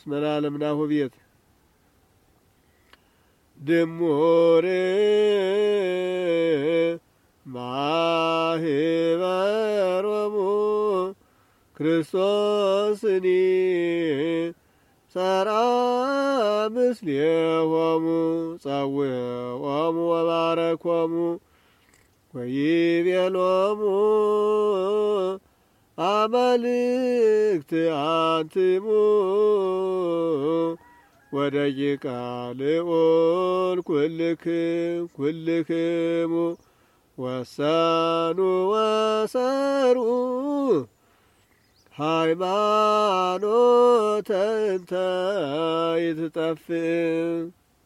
እስመ ለዓለም ናሁ ቤት ድሙር ማህበሮሙ ክርስቶስኒ ሠራ ምስሌሆሙ ጸውዖሙ ወባረኮሙ ወይቤሎሙ አማልክት አንትሙ ወደቂቀ ልዑል ኩልክሙ ወሰኑ ወሰሩ ሃይማኖተ እንተ ይትጠፍእ